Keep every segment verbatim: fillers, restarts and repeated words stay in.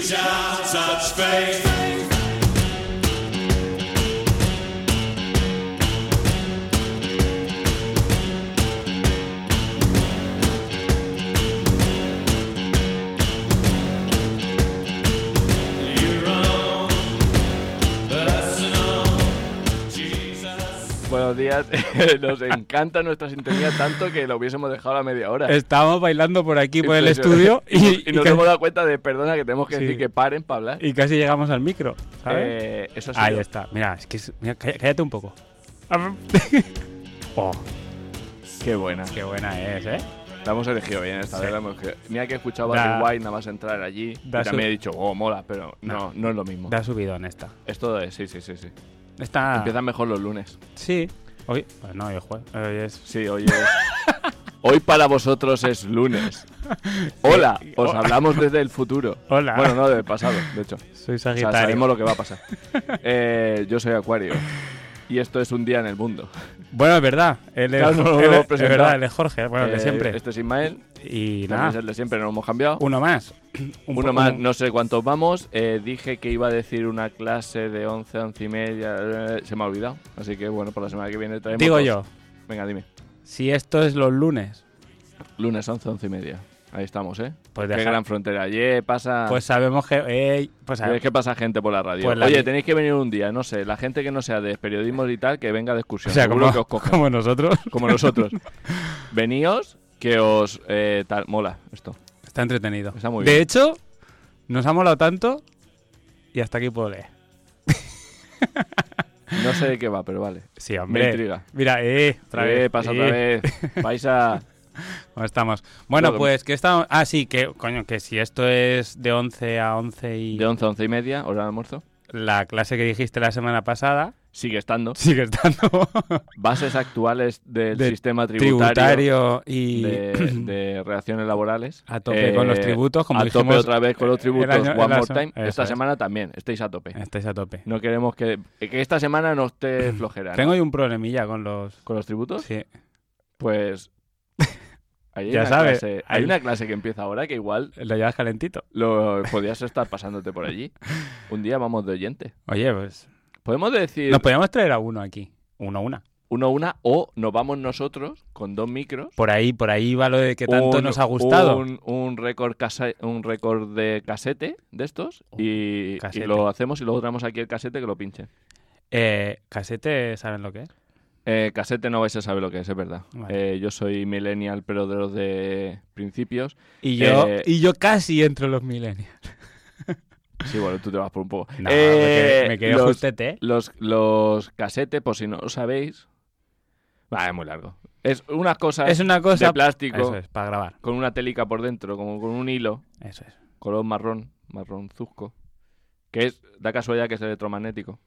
shall touch faith. Buenos días, nos encanta nuestra sintonía tanto que lo hubiésemos dejado a la media hora. Estábamos bailando por aquí, por el estudio y, y, y, y nos y hemos dado cuenta de, perdona, que tenemos que sí. decir que paren para hablar. Y casi llegamos al micro, ¿sabes? Eh, eso sí. Ahí está, mira, es que es, mira, cállate un poco. Oh, qué buena. qué buena es, ¿eh? La hemos elegido bien esta Sí. vez. Hemos... Mira que he escuchado Barry Da, White nada más entrar allí y da también su- he dicho, oh, mola, pero no, No. no es lo mismo. Da subido en esta. Esto es, sí, sí, sí, sí. Esta... Empiezan mejor los lunes. Sí. Hoy, pues no, hoy es jueves. Hoy es... Sí, hoy es... Hoy para vosotros es lunes. Hola, os hablamos desde el futuro. Hola. Bueno, no, del pasado, de hecho. Soy O sea, Sagitario. sabemos lo que va a pasar. Eh, yo soy Acuario. Y esto es un día en el mundo. Bueno, es verdad. Él es, Claro, no lo él hemos es, es presentado. verdad, él es Jorge. Bueno, el de Eh, siempre. Este es Ismael. Y También nada, es el de siempre, no lo hemos cambiado. uno más. Un Uno po- más, un- no sé cuántos vamos. Eh, dije que iba a decir una clase de once, once y media. eh, se me ha olvidado. Así que bueno, por la semana que viene traemos. Digo dos. yo, Venga, dime. si esto es los lunes, Lunes once, once y media. Ahí estamos, ¿eh? pues Qué deja- gran frontera. Ayer pasa. pues sabemos que... ey, pues Es que pasa gente por la radio. Pues la Oye, li- tenéis que venir un día, no sé, la gente que no sea de periodismo y tal, que venga de excursión. o sea, Seguro como, que os cogen. como nosotros. Como nosotros. Veníos, que os eh, tal, mola esto. Está entretenido. Está muy de bien. hecho, nos ha molado tanto y hasta aquí puedo leer. No sé de qué va, pero vale. Sí, Me hombre. intriga. Mira, eh, otra Eh, vez. pasa eh. otra vez. Paisa. ¿Cómo estamos? Bueno, Luego- pues que estamos... Ah, sí, que coño, que si esto es de once a once y De once a once y media, hora de almuerzo. la clase que dijiste la semana pasada Sigue estando. sigue estando Bases actuales del De sistema tributario, tributario y de, de relaciones laborales. a tope con los tributos, como a tope dijimos otra vez con los el tributos. año- One la more se- time. eso Esta es. semana también. Estáis a tope. Estáis a tope. No queremos que... Que esta semana no esté flojera. ¿no? Tengo ahí un problemilla con los... ¿Con los tributos? Sí. Pues... Hay Ya una sabes, clase- hay hay- una clase que empieza ahora que igual Lo llevas calentito. lo podías estar pasándote por allí. Un día vamos de oyente. Oye, pues... Podemos decir Nos podríamos traer a uno aquí. Uno a una. uno a una o nos vamos nosotros con dos micros. Por ahí, por ahí va lo de que tanto un- nos ha gustado. Un, un récord case- un récord de casete de estos y, y casete. lo hacemos y luego traemos aquí el casete que lo pinchen. Eh, ¿Casete saben lo que es? Eh, casete no vais a saber lo que es, es verdad. Vale. Eh, yo soy millennial, pero de los de principios. Y yo, Eh, y yo casi entro en los millennials. Sí, bueno, tú te vas por un poco. No, Eh, me, quedé, me quedé los, justete. los, los casetes, por si no lo sabéis... Va, es muy largo. Es unas cosas Es una cosa... de plástico Eso es, para grabar. con una télica por dentro, como con un hilo, Eso es. color marrón, marronzusco, que es, da casualidad que es electromagnético.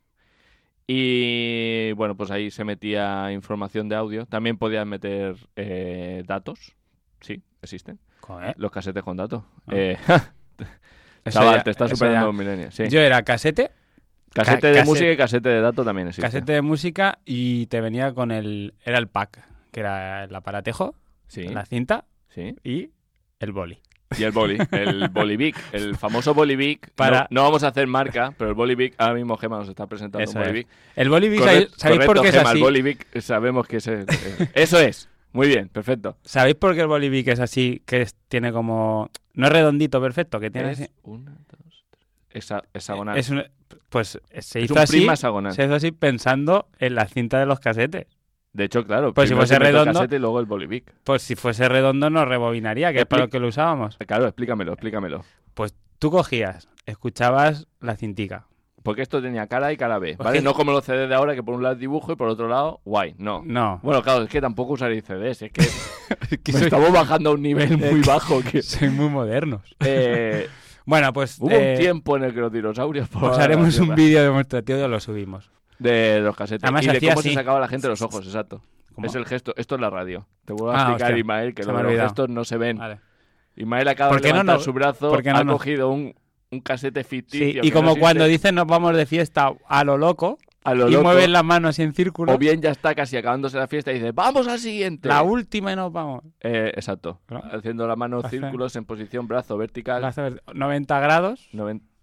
Y bueno, pues ahí se metía información de audio. También podías meter eh, datos. Sí, existen. Joder. Los casetes con datos. Ah. Eh, Eso chaval, ya- te estás eso superando ya- los millennials. Sí. Yo era casete, Casete ca- de casete- música y casete de datos también existe. casete de música y te venía con el... Era el pack, que era el aparatejo, Sí, la cinta sí. y el boli. Y el boli, el Bolivic, el famoso Bolivic. Para- No, no vamos a hacer marca, pero el Bolivic, ahora mismo Gema nos está presentando Eso un es. Bolivic. El boli, Correcto, ¿sabéis, ¿sabéis por correcto, qué es Gema, así? el Bolivic sabemos que es... el- eh, eso es. Muy bien, perfecto. ¿Sabéis por qué el bolivic es así? Que es- tiene como... No es redondito, perfecto, que tiene Es así... una, dos, tres... Hesa- hexagonal. Es un- pues se Es hizo un así, prisma hexagonal. se hizo así pensando en la cinta de los casetes. De hecho, claro. Pues si primero fuese se mete el redondo- casete y luego el Bolivic. Pues si fuese redondo no rebobinaría, que es para lo que lo usábamos. Claro, explícamelo, explícamelo. Pues tú cogías, escuchabas la cintica. Porque esto tenía cara A y cara B, Pues ¿vale? que- No como los C Ds de ahora, que por un lado dibujo y por otro lado, guay. No. No. Bueno, claro, es que tampoco usaréis C Ds, es que Es que me soy- estamos bajando a un nivel muy bajo. Que, soy muy modernos. eh, Bueno, pues... hubo eh, un tiempo en el que los dinosaurios... Pues poblaban haremos la un Tierra. vídeo demostrativo y lo subimos. De los casetes. Además, y de hacía cómo así. se sacaba la gente los ojos, exacto. ¿Cómo? Es el gesto. Esto es la radio. Te vuelvo a Ah, explicar, hostia. Ismael, que Se lo me ha de los olvidado. gestos no se ven. Vale. Ismael acaba ¿Por de qué no levantar nos- su brazo, por qué no ha nos- cogido un, un casete ficticio. Sí, y que como no cuando existe, dicen nos vamos de fiesta a lo loco a lo y loco, mueven las manos así en círculo, o bien ya está casi acabándose la fiesta y dice, ¡vamos al siguiente! la última y nos vamos. Eh, exacto. ¿No? Haciendo la mano Hace- círculos en posición brazo vertical. Hace noventa grados Noven-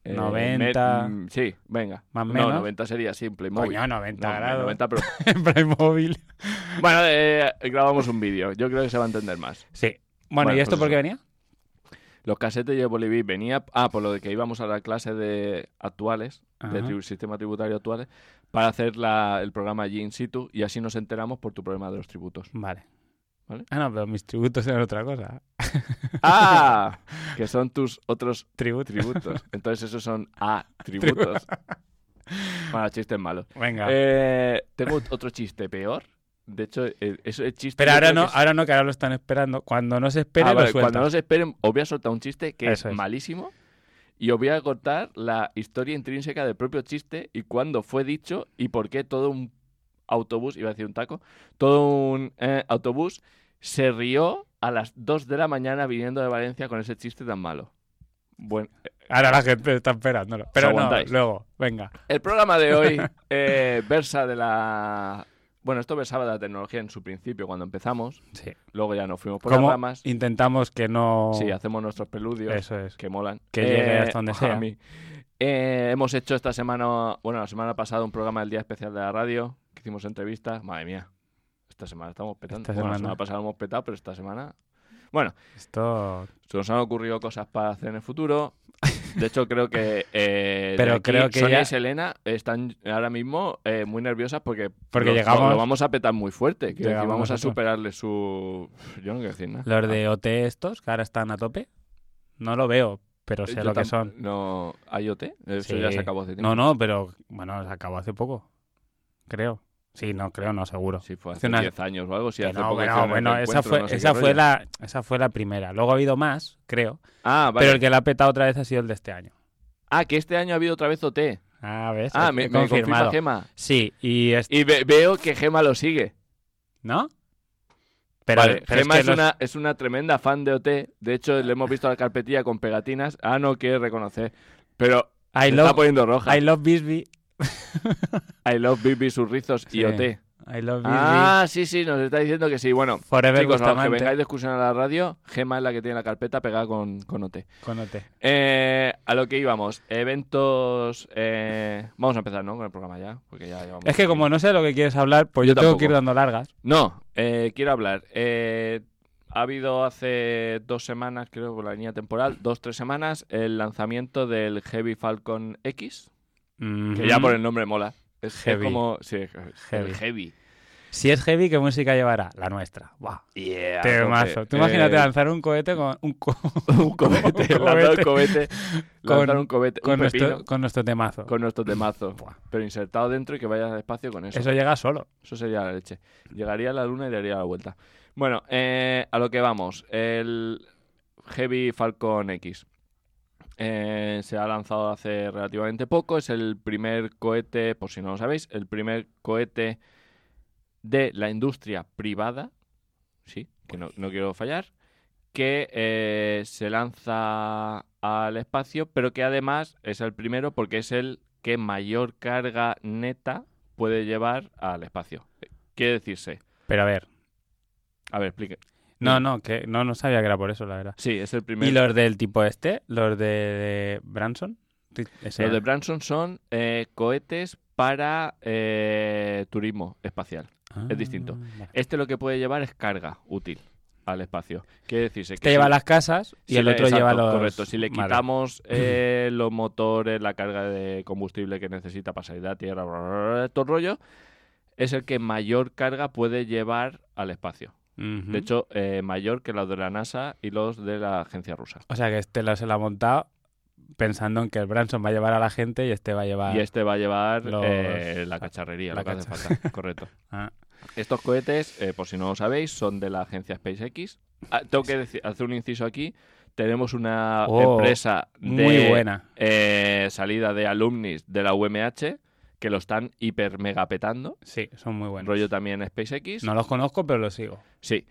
eh, noventa. me- mm, sí, venga. Más o No, menos. noventa sería simple. Móvil. Coño, noventa No, grados. noventa, pero... En Playmobil. Bueno, eh, grabamos un vídeo. Yo creo que se va a entender más. Sí. Bueno, Bueno, ¿y esto pues por qué eso. venía? Los casetes de Boliví venía... Ah, por lo de que íbamos a la clase de actuales, de Ajá. tribu- sistema tributario actuales, para hacer la- el programa allí in situ y así nos enteramos por tu problema de los tributos. Vale. ¿Vale? Ah, no, pero mis tributos eran otra cosa. ¡Ah! Que son tus otros Tributos. tributos. Entonces esos son atributos. Bueno, chistes malos. Venga. Eh, tengo otro chiste peor. De hecho, eh, eso es chiste... pero yo ahora creo no, que es- ahora no, que ahora lo están esperando. Cuando no se espere, Ah, lo vale, suelta. cuando no se esperen, os voy a soltar un chiste que Eso es, es. malísimo y os voy a contar la historia intrínseca del propio chiste y cuándo fue dicho y por qué todo un autobús, iba a decir un taco, todo un eh, autobús se rió a las dos de la mañana viniendo de Valencia con ese chiste tan malo. Bueno, Ahora la gente está esperándolo. Pero no, aguantáis. luego, venga. el programa de hoy eh, versa de la... Bueno, esto versaba de la tecnología en su principio, cuando empezamos. Sí. Luego ya nos fuimos por las Como ramas. intentamos que no... Sí, hacemos nuestros peludios. Eso es. Que molan. Que llegue hasta donde a sea. mí. Eh, hemos hecho esta semana, bueno, la semana pasada un programa del Día Especial de la Radio, que hicimos entrevistas. Madre mía, esta semana estamos petando. Esta Bueno, la semana. semana pasada hemos petado, pero esta semana... Bueno, Esto... se nos han ocurrido cosas para hacer en el futuro. De hecho, creo que, eh, de Pero aquí, creo que Sonia ya- y Selena están ahora mismo eh, muy nerviosas porque, Porque lo, llegamos- lo- lo vamos a petar muy fuerte. Quiero decir, Llegamos vamos a nosotros. superarle su... Yo no quiero decir nada. Los de O T estos, que ahora están a tope, no lo veo, pero sé Yo lo que tam- son. No, ¿hay O T? Eso Sí. ya se acabó hace tiempo. No, no, pero bueno, se acabó hace poco. Creo. Sí, no, creo, no, seguro. Sí, fue Hace hace una- diez años o algo. Sí, Que hace no, poco bueno, hicieron el bueno, esa reencuentro, fue, no sé esa qué fue rollo. la, esa fue la primera. Luego ha habido más, creo. Ah, vale. Pero el que la ha petado otra vez ha sido el de este año. Ah, que este año ha habido otra vez O T. Ah, ¿ves? Ah, He me, me confirma confirmado. Gema. Sí, y este, Y ve- veo que Gema lo sigue. ¿no? Pero, Vale, pero Gema es, es, que los- una, es una tremenda fan de O T. De hecho, le hemos visto la carpetilla con pegatinas. Ah, no quiere reconocer. Pero I se love, está poniendo roja. I love Bisbee. I love Bibi, sus rizos y Sí. O T. I love Bisbee. Ah, sí, sí, nos está diciendo que sí. Bueno, Forever chicos, a los que Bustamante. vengáis de excursión a la radio, Gema es la que tiene la carpeta pegada con, con O T. Con O T. Eh, a lo que íbamos, eventos... eh, Vamos a empezar, ¿no? Con el programa ya, porque ya llevamos... Es que como no sé lo que quieres hablar, pues Yo yo, tengo tampoco. que ir dando largas. No, eh, quiero hablar. Eh, ha habido hace dos semanas, creo, por la línea temporal, dos, tres semanas, el lanzamiento del Heavy Falcon X, que ya por el nombre mola. Es es Heavy. como... Sí, Heavy. el Heavy. Si es heavy, ¿qué música llevará? La nuestra. Buah. Yeah, Temazo. tope. Tú imagínate Eh, lanzar un cohete con un co- un cohete, un lanzar un cohete. cohete, lanzar Con- un cohete, un con, pepino nuestro, con nuestro temazo. con nuestro temazo, Buah. pero insertado dentro y que vaya despacio con eso. Eso llega solo. Eso sería la leche. Llegaría a la luna y daría la vuelta. Bueno, eh, a lo que vamos. El Heavy Falcon X. Eh, se ha lanzado hace relativamente poco. Es el primer cohete, por si no lo sabéis, el primer cohete de la industria privada. Sí, que no, no quiero fallar. Que eh, se lanza al espacio, pero que además es el primero porque es el que mayor carga neta puede llevar al espacio. Quiere decirse... Pero a ver. A ver, explique. No, no, que no, no sabía que era por eso, la verdad. Sí, es el primer... ¿Y los del tipo este? ¿Los de, de Branson? Ese- Los de Branson son eh, cohetes para eh, turismo espacial. Ah, es distinto. vale. Este lo que puede llevar es carga útil al espacio. Quiere decirse que... Este lleva si- las casas y si el le- otro exacto, lleva los... Correcto. Si le Vale. quitamos eh, los motores, la carga de combustible que necesita para salir de la Tierra, bla, bla, bla, todo el rollo, es el que mayor carga puede llevar al espacio. Ujú. De hecho, eh, mayor que los de la NASA y los de la agencia rusa. O sea que este lo se lo ha montado pensando en que el Branson va a llevar a la gente y este va a llevar... Y este va a llevar Los- eh, la cacharrería, la lo que hace cacha- falta. Correcto. Ah, Estos cohetes, eh, por si no lo sabéis, son de la agencia SpaceX. Ah, tengo que decir- hacer un inciso aquí. Tenemos una Oh, empresa de muy buena. eh, salida de alumnis de la U M H que lo están hiper mega petando. Sí, son muy buenos. Rollo también SpaceX. No los conozco, pero los sigo. Sí.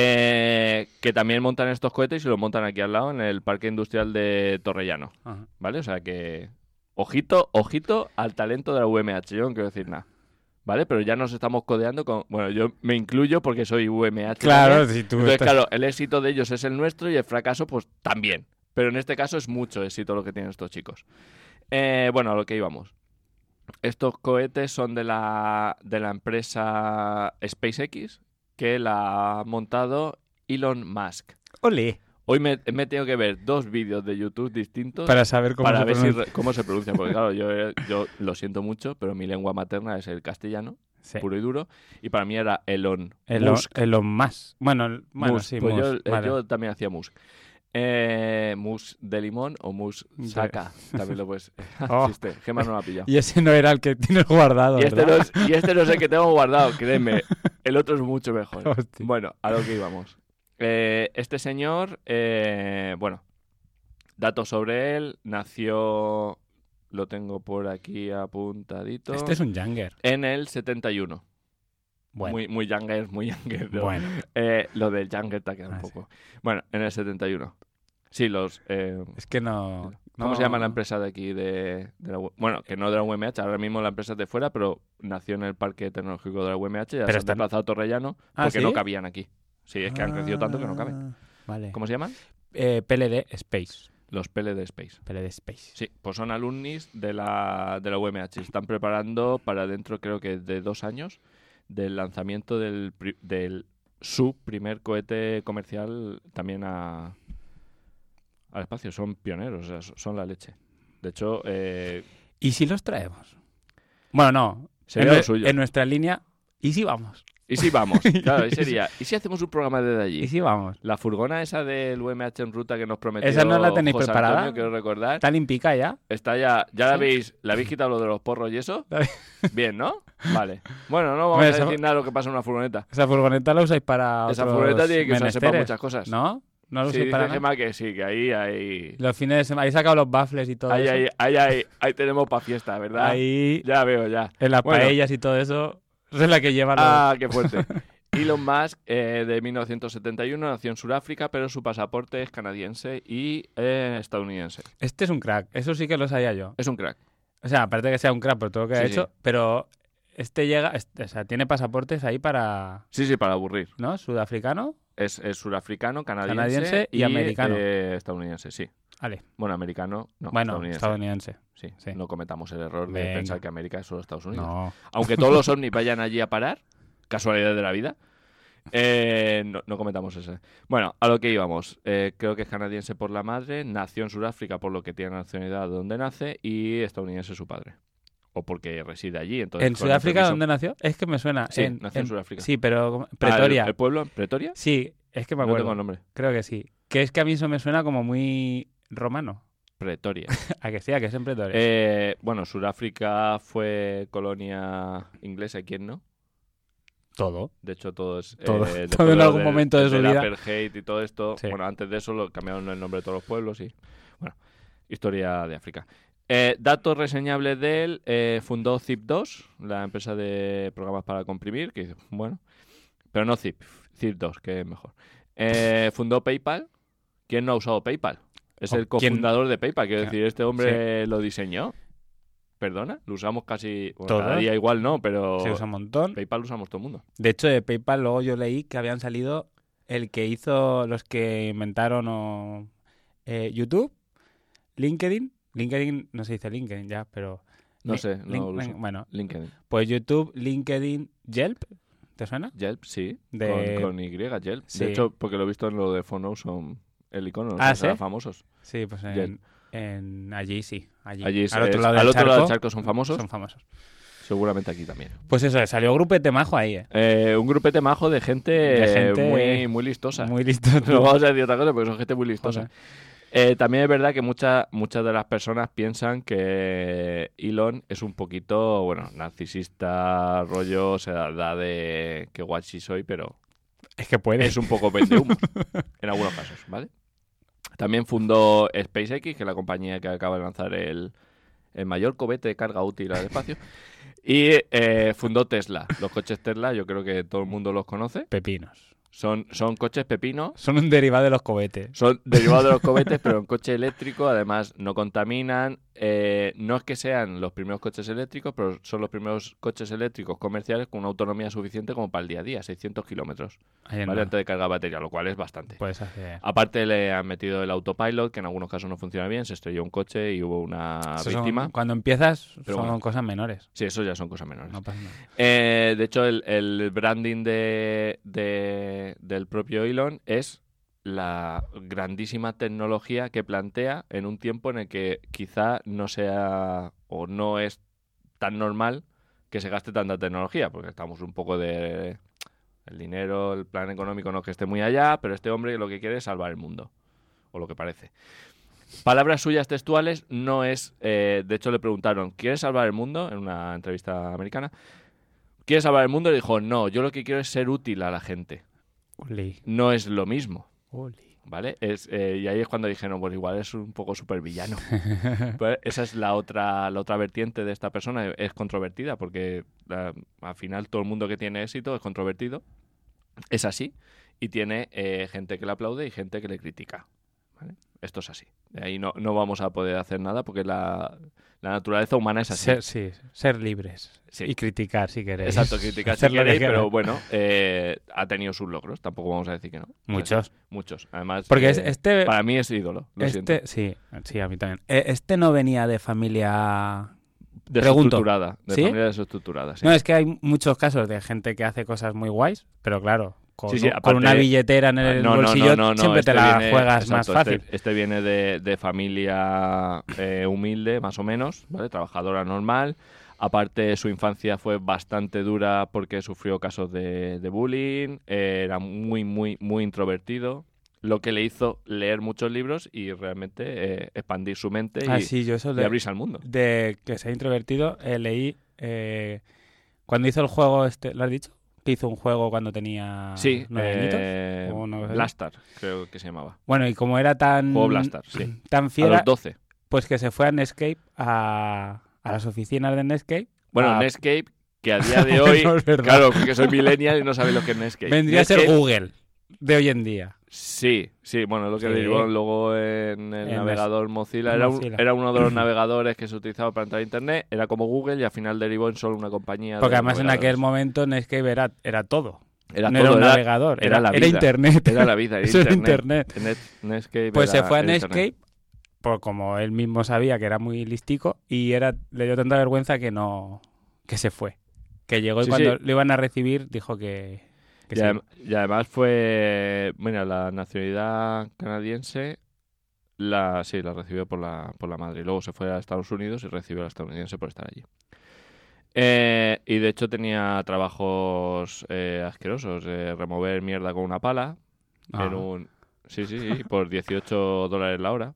Eh, que también montan estos cohetes y los montan aquí al lado en el Parque Industrial de Torrellano. Ajá. ¿Vale? O sea que... Ojito, ojito al talento de la U M H. Yo no quiero decir nada. ¿Vale? Pero ya nos estamos codeando con... Bueno, yo me incluyo porque soy U M H. Claro, también. si tú Entonces, estás- claro, el éxito de ellos es el nuestro y el fracaso, pues también. Pero en este caso es mucho éxito lo que tienen estos chicos. Eh, bueno, a lo que íbamos. Estos cohetes son de la, de la empresa SpaceX, que la ha montado Elon Musk. ¡Ole! Hoy me, me he tenido que ver dos vídeos de YouTube distintos Para saber cómo para se ver si pronuncia. re- cómo se pronuncia. Porque claro, yo, yo lo siento mucho, pero mi lengua materna es el castellano, Sí. puro y duro. Y para mí era Elon Elon, Musk. Elon más. Bueno, el- bueno Musk. sí, Pues yo, Musk, eh, vale. yo también hacía Musk. Eh, Musk de limón o Musk saca. También lo puedes. Oh. Existe. Gemma no lo ha pillado. Y ese no era el que tienes guardado, Y este, no ¿verdad? es, y este no es el que tengo guardado, créeme. El otro es mucho mejor. Hostia. Bueno, a lo que íbamos. Eh, este señor, eh, bueno, datos sobre él. Nació, lo tengo por aquí apuntadito, Este es un Younger. en el setenta y uno. Bueno, Muy, muy younger, muy younger. ¿no? bueno. Eh, lo del younger te ha quedado Ah, un poco. Bueno, en el setenta y uno. Sí, los... eh, Es que no... ¿Cómo no- se llama la empresa de aquí? De, de la U- bueno, que no de la U M H, ahora mismo la empresa es de fuera, pero nació en el Parque Tecnológico de la U M H, ya Pero se han están- desplazado a Torrellano ¿Ah, porque sí? no cabían aquí. Sí, es que han crecido tanto que no caben. Ah, Vale. ¿Cómo se llaman? Eh, P L D Space. Los P L D Space. P L D Space. Sí, pues son alumnis de la, de la U M H. Se están preparando para dentro, creo que de dos años, del lanzamiento del, pri- del su primer cohete comercial también a, al espacio. Son pioneros, o sea, so- son la leche. De hecho, eh, ¿Y si los traemos? Bueno, no. sería en, lo nue- suyo. en nuestra línea. ¿Y si vamos? ¿Y si vamos? Claro, ahí sería. ¿Y si hacemos un programa desde allí? ¿Y si vamos? La furgona esa del U M H en ruta que nos prometió ¿Esa no la tenéis José preparada? Antonio, quiero recordar. ¿Está limpica ya? Está ya, ya la ¿Sí? habéis, ¿la habéis quitado lo de los porros y eso? La- Bien, ¿no? Vale. Bueno, no vamos Hombre, a esa- decir nada de lo que pasa en una furgoneta. Esa furgoneta la usáis para Esa otros furgoneta tiene que usarse para menesteres, muchas cosas. ¿No? No lo Sí, usáis dice para nada. Gemma que sí, que ahí, ahí, Los fines de semana. Ahí sacado los baffles y todo ahí, eso. ahí, ahí, ahí, ahí tenemos para fiesta, ¿verdad? Ahí, Ya veo, ya. en las Bueno. paellas y todo eso. Esa es la que lleva los... Ah, qué fuerte. Elon Musk, eh, de mil novecientos setenta y uno, nació en Sudáfrica, pero su pasaporte es canadiense y eh, estadounidense. Este es un crack. Eso sí que lo sabía yo. Es un crack. O sea, aparte de que sea un crack por todo lo que ha Sí, hecho, sí. pero este llega... este- o sea, tiene pasaportes ahí para... Sí, sí, para aburrir. ¿No? Sudafricano. Es, es surafricano, canadiense, Canadiense y americano. eh, estadounidense, sí. Vale. Bueno, americano, no, bueno, estadounidense. estadounidense. Sí, sí. no cometamos el error de Venga. pensar que América es solo Estados Unidos. No. Aunque todos los ovnis vayan allí a parar, casualidad de la vida, eh, no, no cometamos ese. Bueno, a lo que íbamos. Eh, creo que es canadiense por la madre, nació en Sudáfrica por lo que tiene nacionalidad donde nace y estadounidense su padre. O porque reside allí. Entonces, ¿En con el Sudáfrica permiso- dónde nació? Es que me suena. Sí, en, nació en Sudáfrica. Sí, pero... como- Ah, Pretoria. ¿el, el pueblo? ¿Pretoria? Sí, es que me No acuerdo. tengo el nombre. Creo que sí. Que es que a mí eso me suena como muy romano. Pretoria. A que sí, a que es en Pretoria. Eh, bueno, Sudáfrica fue colonia inglesa, ¿y quién no? Todo. De hecho, todo es... eh, Todo- después todo en lo algún del- momento de su del vida. apartheid y todo esto. Sí. Bueno, antes de eso lo cambiaron el nombre de todos los pueblos y... Bueno, historia de África. Eh, datos reseñables de él. eh, fundó Zip dos, la empresa de programas para comprimir, que bueno... Pero no Zip, Zip dos, que es mejor. Eh, fundó PayPal. ¿Quién no ha usado PayPal? Es Oh, el ¿quién? cofundador de PayPal. Quiero Claro. decir, este hombre lo diseñó. ¿Perdona? Lo usamos casi... Bueno, cada ¿Todos? día igual no, pero... Se usa un montón. PayPal lo usamos todo el mundo. De hecho, de PayPal luego yo leí que habían salido el que hizo los que inventaron o, eh, YouTube, LinkedIn. LinkedIn, no se dice LinkedIn ya, pero... No Li- sé, no Lin- lo uso. Bueno, LinkedIn. pues YouTube, LinkedIn, Yelp, ¿te suena? Yelp, sí. De- Con, con Y, Yelp. Sí. De hecho, porque lo he visto en lo de Phono, son el icono, Ah, los ¿sí? famosos. Sí, pues en, Yelp. en allí sí. Allí, Allí es- al otro es- lado del al otro charco, lado del charco son famosos. son famosos. Seguramente aquí también. Pues eso, salió grupete majo ahí, ¿eh? Eh, un grupete majo de gente, De gente muy, muy listosa. Muy listo. No vamos a decir otra cosa porque son gente muy listosa. Joder. Eh, también es verdad que muchas muchas de las personas piensan que Elon es un poquito, bueno, narcisista, rollo, o sea, da de que guachi soy, pero Es que puede. es un poco vendehumos en algunos casos, ¿vale? También fundó SpaceX, que es la compañía que acaba de lanzar el, el mayor cohete de carga útil al espacio. Y eh, fundó Tesla. Los coches Tesla, yo creo que todo el mundo los conoce. Pepinos. Son, son coches pepino. Son un derivado de los cohetes. Son derivados de los cohetes, pero en coche eléctrico. Además, no contaminan. Eh, no es que sean los primeros coches eléctricos, pero son los primeros coches eléctricos comerciales con una autonomía suficiente como para el día a día, seiscientos kilómetros, Ahí ¿vale? no. Antes de cargar batería, lo cual es bastante. Puedes hacer... Aparte le han metido el autopilot, que en algunos casos no funciona bien, se estrelló un coche y hubo una Eso víctima. son- cuando empiezas Pero son bueno. cosas menores. Sí, eso ya son cosas menores. No pasa nada. Eh, de hecho, el, el branding de, de- del propio Elon es la grandísima tecnología que plantea en un tiempo en el que quizá no sea o no es tan normal que se gaste tanta tecnología, porque estamos un poco de... El dinero, el plan económico no es que esté muy allá, pero este hombre lo que quiere es salvar el mundo, o lo que parece. Palabras suyas textuales no es... Eh, de hecho, le preguntaron, ¿quieres salvar el mundo? En una entrevista americana. ¿Quieres salvar el mundo? Y dijo, no, yo lo que quiero es ser útil a la gente. Uli, No es lo mismo, uli. ¿vale? Es, eh, y ahí es cuando dije, no, pues igual es un poco supervillano. Pues esa es la otra, la otra vertiente de esta persona. Es controvertida porque eh, al final todo el mundo que tiene éxito es controvertido. Es así. Y tiene eh, gente que le aplaude y gente que le critica. ¿Vale? Esto es así. De ahí no, no vamos a poder hacer nada porque la, la naturaleza humana es así. Ser, sí, ser libres. Sí. Y criticar si queréis. Exacto, criticar si Hacer lo que queréis, queráis. pero bueno, eh, ha tenido sus logros. Tampoco vamos a decir que no. Muchos. Muchos. Además, Porque eh, es- este... para mí es ídolo. Lo siento. este sí, sí, a mí también. Eh, Este no venía de familia... pregunto. Desestructurada. De ¿Sí? familia desestructurada, sí. No, es que hay muchos casos de gente que hace cosas muy guays, pero claro, con, Sí, sí, un- con aparte- una billetera en el No, no, bolsillo no, no, no, siempre te este la viene- juegas exacto, más fácil. Este, este viene de, de familia eh, humilde, más o menos, ¿vale? Trabajadora normal. Aparte, su infancia fue bastante dura porque sufrió casos de, de bullying. eh, era muy, muy, muy introvertido. Lo que le hizo leer muchos libros y realmente eh, expandir su mente Ah, y, sí, yo eso y de, abrirse al mundo. de que sea introvertido eh, leí eh, cuando hizo el juego este, ¿lo has dicho? Que hizo un juego cuando tenía Sí, nueve añitos. eh, ¿O una cosa así? Blastar, creo que se llamaba. Bueno, y como era tan Juego Blastar, sí. tan A fiera, los doce. pues que se fue a Netscape a, a las oficinas de Netscape. Bueno, a- Netscape, que a día de hoy... No, es verdad. Claro, porque soy millennial y no sabéis lo que es Netscape. Vendría a ser Netscape- Google de hoy en día. Sí, sí, bueno, lo que Sí. derivó luego en el En navegador Mozilla. Era, un- Mozilla. era uno de los navegadores que se utilizaba para entrar a Internet, era como Google y al final derivó en solo una compañía. Porque de además en aquel navegadores. momento Netscape era, era todo. Era no todo, era un era, navegador, era era, la era vida. internet. era la vida, era Eso era Internet. internet. Net- Netscape Pues era- se fue a era Internet. Netscape, por como él mismo sabía que era muy listico, y era le dio tanta vergüenza que no que se fue. Que llegó y Sí, cuando sí. lo iban a recibir dijo que, que Y, sí. adem- y además fue, mira, la nacionalidad canadiense, la sí, la recibió por la, por la madre. Y luego se fue a Estados Unidos y recibió a la estadounidense por estar allí. Eh, y de hecho tenía trabajos eh, asquerosos, eh, remover mierda con una pala, Ah. en un, sí, sí, sí, por dieciocho dólares la hora.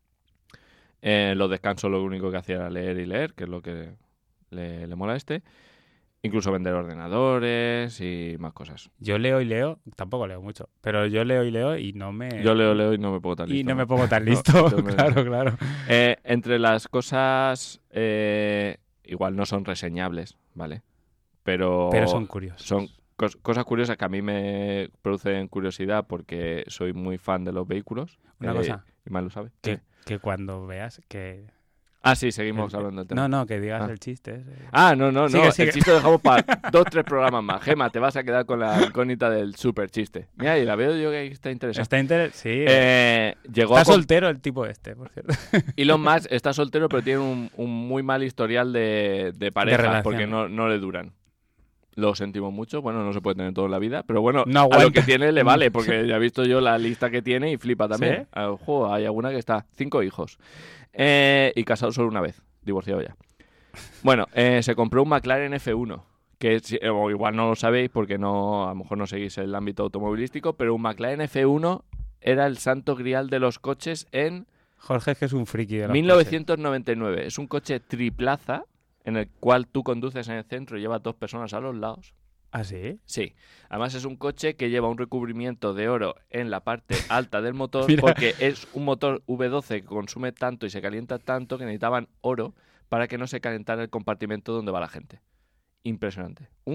Eh, en los descansos lo único que hacía era leer y leer, que es lo que le, le mola a este. Incluso vender ordenadores y más cosas. Yo leo y leo, tampoco leo mucho, pero yo leo y leo y no me Yo leo, leo y no me pongo tan y listo. no me ¿no? pongo tan No, listo. yo me- Claro, claro. Eh, entre las cosas, eh, igual no son reseñables, ¿vale? Pero, Pero son curiosos. son cos- cosas curiosas que a mí me producen curiosidad porque soy muy fan de los vehículos. Una eh, cosa. Y más lo sabe. que, que cuando veas que Ah, sí, seguimos el- hablando del tema. no, no, que digas Ah. el chiste ese. Ah, no, no, no. Sigue, sigue. El chiste lo dejamos para dos, tres programas más. Gema, te vas a quedar con la incógnita del super chiste. Mira, y la veo yo que ahí está interesante. Está inter... sí. Eh, llegó Está a comp- soltero el tipo este, por cierto. Elon Musk está soltero, pero tiene un, un muy mal historial de, de pareja, relación. porque no, no le duran. Lo sentimos mucho. Bueno, no se puede tener todo en la vida, pero bueno, No a lo aguanta. que tiene le vale, porque ya he visto yo la lista que tiene y flipa también. ¿Sí? Ah, ojo, hay alguna que está cinco hijos. Eh, y casado solo una vez, divorciado ya. Bueno, eh, se compró un McLaren F uno, que si- o igual no lo sabéis porque no, a lo mejor no seguís el ámbito automovilístico, pero un McLaren F uno era el santo grial de los coches en Jorge es que es un friki de los mil novecientos noventa y nueve. Es un coche triplaza en el cual tú conduces en el centro y llevas dos personas a los lados. coches. ¿Ah, sí? Sí. Además es un coche que lleva un recubrimiento de oro en la parte alta del motor Mira. porque es un motor V doce que consume tanto y se calienta tanto que necesitaban oro para que no se calentara el compartimento donde va la gente. Impresionante. Un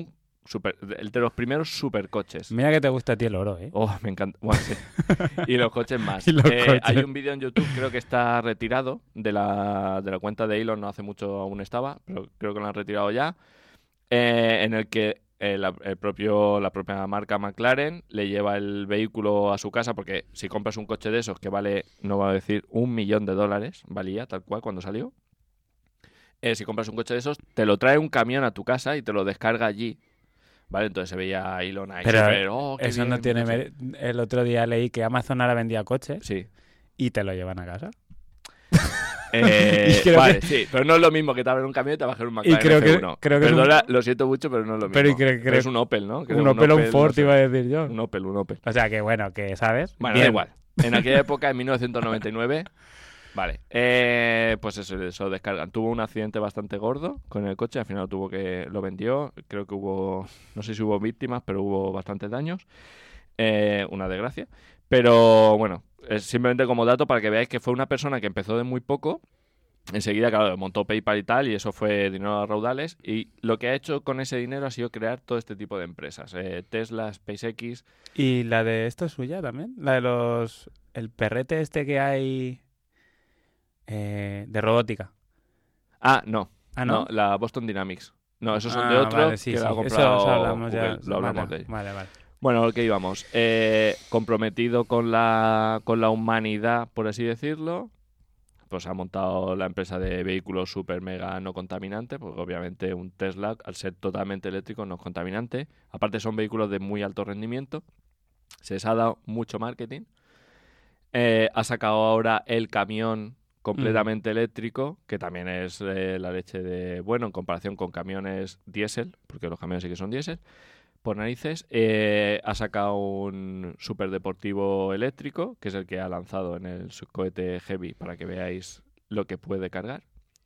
super, de los primeros supercoches. Mira que te gusta a ti el oro, ¿eh? Oh, me encanta. Bueno, sí. Y los coches más. Y los Eh, coches. Hay un vídeo en YouTube, creo que está retirado de la, de la cuenta de Elon, no hace mucho aún estaba, pero creo que lo han retirado ya, eh, en el que eh, la, el propio, la propia marca McLaren le lleva el vehículo a su casa, porque si compras un coche de esos que vale, no voy a decir, un millón de dólares, valía tal cual cuando salió, eh, si compras un coche de esos, te lo trae un camión a tu casa y te lo descarga allí. Vale, entonces se veía a Elon ahí Pero súper, oh, qué eso bien, no mi tiene... coche. mer- El otro día leí que Amazon ahora vendía coches Sí. y te lo llevan a casa. Eh, Y creo vale, que- sí, pero no es lo mismo que te abren un camión y te bajen un McLaren creo que- F uno. creo que es un- Perdona, lo siento mucho, pero no es lo mismo. Pero y creo- creo- es un Opel, ¿no? Creo Un Opel o un Ford, no sé. iba a decir yo. Un Opel, un Opel. O sea que bueno, que sabes. Bueno, Bien. da igual. En aquella época, en mil novecientos noventa y nueve, vale, eh, pues eso, eso descargan. Tuvo un accidente bastante gordo con el coche, al final tuvo que lo vendió. Creo que hubo, no sé si hubo víctimas, pero hubo bastantes daños. Eh, una desgracia. Pero bueno, es simplemente como dato para que veáis que fue una persona que empezó de muy poco. Enseguida, claro, montó PayPal y tal, y eso fue dinero a raudales. Y lo que ha hecho con ese dinero ha sido crear todo este tipo de empresas. Eh, Tesla, SpaceX. ¿Y la de esto es suya también? La de los... El perrete este que hay eh, de robótica. Ah, no. Ah, ¿no? No, la Boston Dynamics. No, esos son Ah, de otro vale, sí, que sí. lo ha Eso, comprado eso hablamos ya. Google. Lo hablamos vale, de ello. Vale, vale. Bueno, lo que íbamos. Eh, comprometido con la, con la humanidad, por así decirlo, pues ha montado la empresa de vehículos super mega no contaminantes, porque obviamente un Tesla, al ser totalmente eléctrico, no es contaminante. Aparte son vehículos de muy alto rendimiento. Se les ha dado mucho marketing. Eh, ha sacado ahora el camión completamente eléctrico, que también es eh, la leche de... Bueno, en comparación con camiones diésel, porque los camiones sí que son diésel, por narices. Eh, ha sacado un superdeportivo eléctrico, que es el que ha lanzado en el cohete Heavy, para que veáis lo que puede cargar.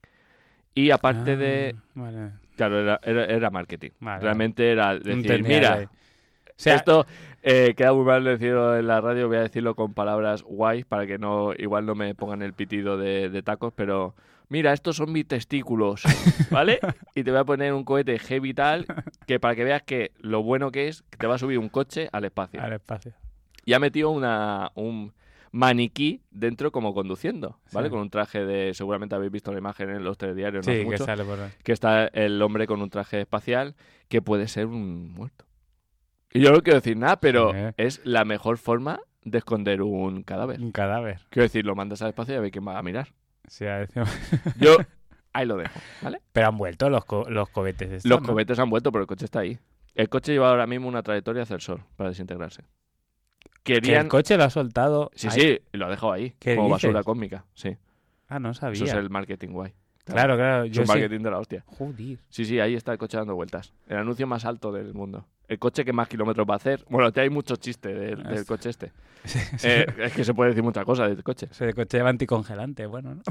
Y aparte Ah, de... Vale. Claro, era, era, era marketing. Vale, Realmente era decir, Entendía mira, ahí. O sea, esto eh, queda muy mal decirlo en la radio, voy a decirlo con palabras guay para que no igual no me pongan el pitido de, de tacos, pero mira, estos son mis testículos, ¿vale? Y te voy a poner un cohete heavy tal que para que veas que lo bueno que es, que te va a subir un coche al espacio. al espacio. Y ha metido una, un maniquí dentro como conduciendo, ¿vale? Sí. Con un traje de... Seguramente habéis visto la imagen en los telediarios, no Sí, hace que mucho, sale por ahí. que está el hombre con un traje espacial que puede ser un muerto. Y yo no quiero decir nada, pero Sí. es la mejor forma de esconder un cadáver. Un cadáver. Quiero decir, lo mandas al espacio y a ver quién va a mirar. Sí, a decir- Yo ahí lo dejo, ¿vale? Pero han vuelto los, co- los cohetes estos, Los ¿no? cohetes han vuelto, pero el coche está ahí. El coche lleva ahora mismo una trayectoria hacia el sol para desintegrarse. Que Querían... el coche lo ha soltado. Sí, ahí. sí, y lo ha dejado ahí, ¿Qué como dices? basura cósmica, sí. Ah, no sabía. Eso es el marketing guay. Claro, claro. Es Yo un sí. marketing de la hostia. Joder. Sí, sí, ahí está el coche dando vueltas. El anuncio más alto del mundo. El coche que más kilómetros va a hacer. Bueno, te hay muchos chistes del, del Es- coche este. Sí, sí. Eh, es que se puede decir muchas cosas del coche. Ese coche lleva anticongelante, bueno, ¿no?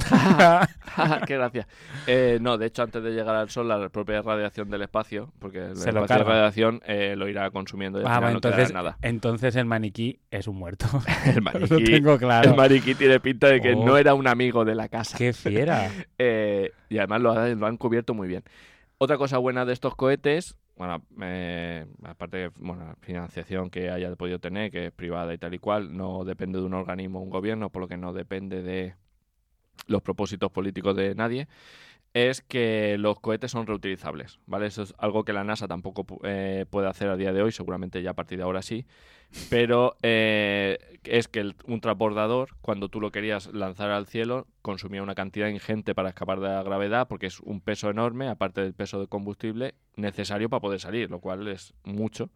Qué gracia. Eh, no, de hecho, antes de llegar al sol, la propia radiación del espacio, porque el Se lo espacio de carga. radiación eh, lo irá consumiendo y al Ah, final bueno, no quedará entonces, nada. entonces el maniquí es un muerto. El Lo maniquí, tengo claro. el maniquí tiene pinta de que Oh. no era un amigo de la casa. ¡Qué fiera! Eh, y además lo, ha- lo han cubierto muy bien. Otra cosa buena de estos cohetes, bueno, eh, aparte de bueno, la financiación que haya podido tener, que es privada y tal y cual, no depende de un organismo o un gobierno, por lo que no depende de los propósitos políticos de nadie, es que los cohetes son reutilizables, ¿vale? Eso es algo que la NASA tampoco pu- eh, puede hacer a día de hoy, seguramente ya a partir de ahora sí, pero eh, es que el- un transbordador, cuando tú lo querías lanzar al cielo, consumía una cantidad ingente para escapar de la gravedad, porque es un peso enorme, aparte del peso de combustible, necesario para poder salir, lo cual es mucho.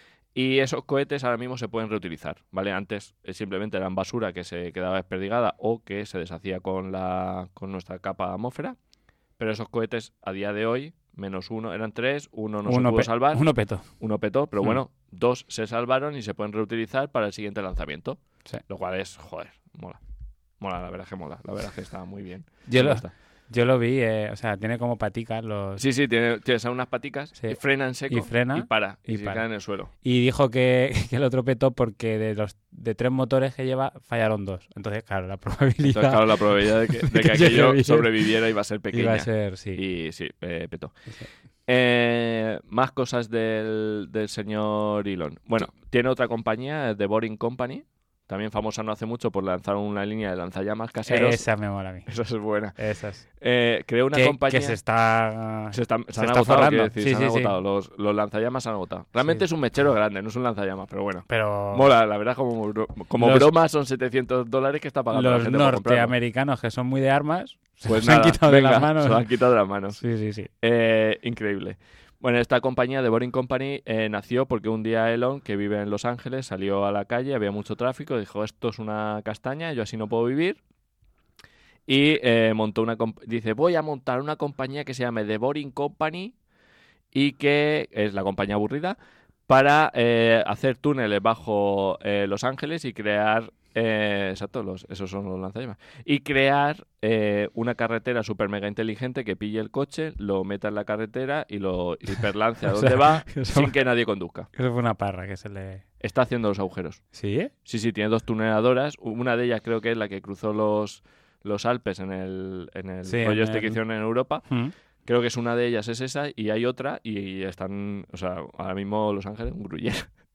Y esos cohetes ahora mismo se pueden reutilizar, ¿vale? Antes eh, simplemente eran basura que se quedaba desperdigada o que se deshacía con, la, con nuestra capa atmósfera, pero esos cohetes a día de hoy, menos uno, eran tres, uno no uno, se pudo pe- salvar, uno petó. uno petó, pero Hmm. bueno, dos se salvaron y se pueden reutilizar para el siguiente lanzamiento. Sí. Lo cual es, joder, mola. Mola, la verdad es que mola. La verdad es que está muy bien. Yo Me lo, gusta. yo lo vi, eh, o sea, tiene como paticas los... Sí, sí, tiene, tiene son unas paticas Sí. y frena en seco Y frena y para. Y, y se para. cae en el suelo. Y dijo que, que el otro petó porque de los de tres motores que lleva, fallaron dos. Entonces, claro, la probabilidad Entonces, claro, la probabilidad de que, de que Que llegue aquello bien. sobreviviera iba a ser pequeña. iba a ser, sí. Y sí, eh, petó. Sí. Eh, más cosas del, del señor Elon. Bueno, tiene otra compañía, The Boring Company, también famosa no hace mucho por lanzar una línea de lanzallamas caseros. Esa me mola a mí. Esa es buena. Esas. Eh, creó una que, compañía... Que se está... Se, está, se, se han está agotado, forrando. quiero decir, Sí, se han sí, agotado. sí. Los, los lanzallamas se han agotado. Realmente Sí. es un mechero grande, no es un lanzallamas, pero bueno. Pero... Mola, la verdad, como, bro- como Los- broma son setecientos dólares que está pagando la Los gente por comprarlo. norteamericanos, que son muy de armas, se Pues los han nada, quitado venga, de las manos. se lo han quitado de las manos. Sí, sí, sí. Eh, increíble. Bueno, esta compañía de Boring Company eh, nació porque un día Elon, que vive en Los Ángeles, salió a la calle, había mucho tráfico, dijo, esto es una castaña, yo así no puedo vivir. Y eh, montó una... comp- dice, voy a montar una compañía que se llame The Boring Company y que es la compañía aburrida para eh, hacer túneles bajo eh, Los Ángeles y crear... Eh, exacto, los, esos son los lanzallamas. Y crear eh, una carretera super mega inteligente que pille el coche, lo meta en la carretera y lo hiperlance a O donde sea, va eso- sin que nadie conduzca. Eso fue una parra que se le... Está haciendo los agujeros. ¿Sí? Sí, sí, tiene dos tuneladoras. Una de ellas creo que es la que cruzó los, los Alpes en el, en el Sí, rollo en este que el- hicieron en Europa. Mm. Creo que es una de ellas, es esa, y hay otra, y están, o sea, ahora mismo Los Ángeles, un gruyere.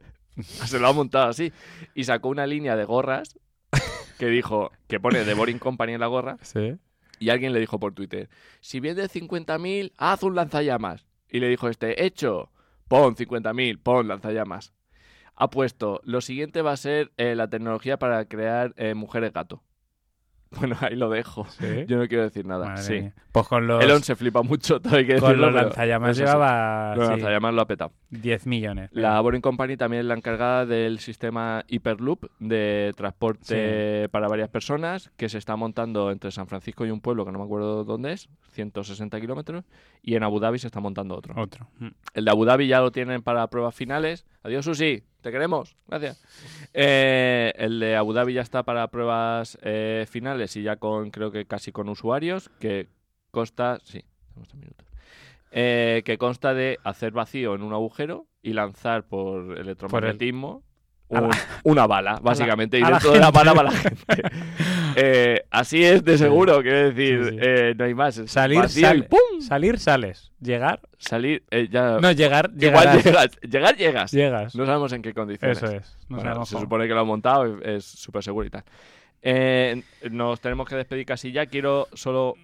Se lo ha montado así. Y sacó una línea de gorras que dijo, que pone The Boring Company en la gorra, Sí. y alguien le dijo por Twitter, si vendes cincuenta mil, haz un lanzallamas. Y le dijo este, hecho, pon cincuenta mil, pon lanzallamas. Ha puesto, lo siguiente va a ser eh, la tecnología para crear eh, mujeres gato. Bueno, ahí lo dejo. Sí. Yo no quiero decir nada. Madre Sí. mía. Pues con los, Elon se flipa mucho, todo hay que con decirlo, los pero lanzallamas eso sí. llevaba Los sí, lanzallamas lo ha petado. diez millones. La Boring Company también es la encargada del sistema Hyperloop de transporte para varias personas que se está montando entre San Francisco y un pueblo que no me acuerdo dónde es, ciento sesenta kilómetros, y en Abu Dhabi se está montando otro. Otro. Mm. El de Abu Dhabi ya lo tienen para pruebas finales. Adiós, Susi. Te queremos. Gracias. Eh, el de Abu Dhabi ya está para pruebas eh, finales y ya con, creo que casi con usuarios, que consta... Sí, tenemos tres minutos. Eh, que consta de hacer vacío en un agujero y lanzar por electromagnetismo A la- un- una bala, básicamente. a y la dentro de la gente. bala va la gente. Eh, así es de seguro, quiero decir. Sí, sí. eh, no hay más. Es Salir, vacío sal- y ¡pum! Salir, sales. Llegar... Salir, eh, ya... No, llegar, Igual llegarás. llegas. Llegar, llegas. Llegas. No sabemos en qué condiciones. Eso es. No Bueno, sabemos se cómo. supone que lo han montado, es- es súper seguro y tal. Eh, nos tenemos que despedir casi ya. Quiero solo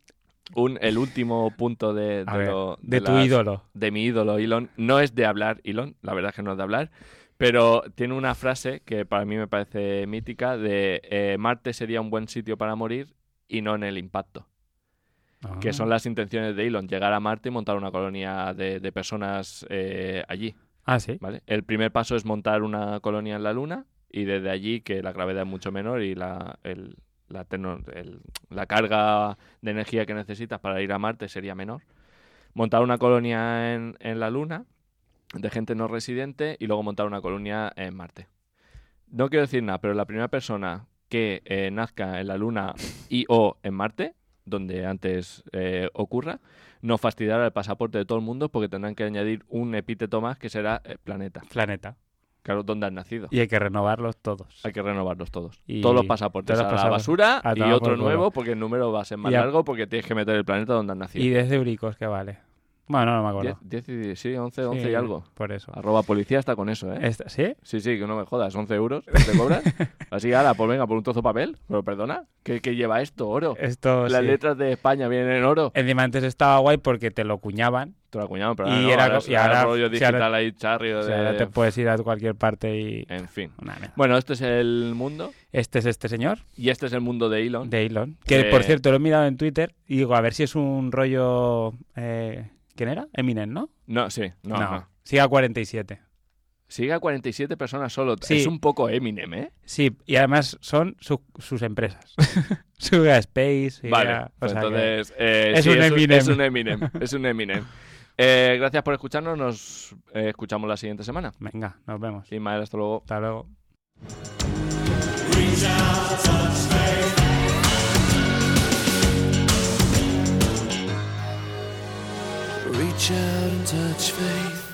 un, el último punto de, A de, ver, lo- de de tu las- ídolo. de mi ídolo Elon. No es de hablar Elon, la verdad es que no es de hablar, pero tiene una frase que para mí me parece mítica de eh, Marte sería un buen sitio para morir y no en el impacto. Ah. Que son las intenciones de Elon, llegar a Marte y montar una colonia de, de personas eh, allí. Ah, sí. ¿Vale? El primer paso es montar una colonia en la Luna y desde allí, que la gravedad es mucho menor y la, el- la, tecno- el- la carga de energía que necesitas para ir a Marte sería menor. Montar una colonia en, en la Luna de gente no residente y luego montar una colonia en Marte. No quiero decir nada, pero la primera persona que eh, nazca en la Luna y o en Marte, donde antes eh, ocurra, no fastidiará el pasaporte de todo el mundo porque tendrán que añadir un epíteto más que será eh, planeta. Planeta. Claro, ¿dónde has nacido? Y hay que renovarlos todos. Hay que renovarlos todos. Y Todos los pasaportes todos los a la pasaportes. basura A y tomar otro por culo. nuevo porque el número va a ser más Y a- largo porque tienes que meter el planeta donde has nacido. Y desde Euricos, que vale. Bueno, no me acuerdo. diez, diez y- sí, once, once Sí, y algo. Por eso. Arroba policía está con eso, ¿eh? Esta- ¿Sí? Sí, sí, que no me jodas, once euros que te cobras. Así, ahora, pues venga, por un trozo de papel. Pero perdona, ¿qué, qué lleva esto? Oro. Esto Las sí. letras de España vienen en oro. Encima antes estaba guay porque te lo cuñaban. Te lo acuñado, pero Y ahora no, era ahora, co- es- y ahora ahora- rollo sí, digital ahora- ahí, charrio O de... sea, ahora te puedes ir a cualquier parte y... En fin. Una mierda. Bueno, este es el mundo Este es este señor, y este es el mundo de Elon. de Elon. Que, Eh, por cierto, lo he mirado en Twitter y digo, a ver si es un rollo... Eh, ¿Quién era? Eminem, ¿no? No, sí, no, no. Sigue a cuarenta y siete. Sigue a cuarenta y siete personas solo. Sí. Es un poco Eminem, ¿eh? Sí, y además son su- sus empresas. Suga Space. Vale, Siga- o pues sea que- entonces... eh, es sí, un es, Eminem. es un Eminem. Es un Eminem. Eh, gracias por escucharnos. Nos eh, escuchamos la siguiente semana. Venga, nos vemos. Ismael, hasta luego. Hasta luego. Reach out, touch faith. Reach out and touch faith.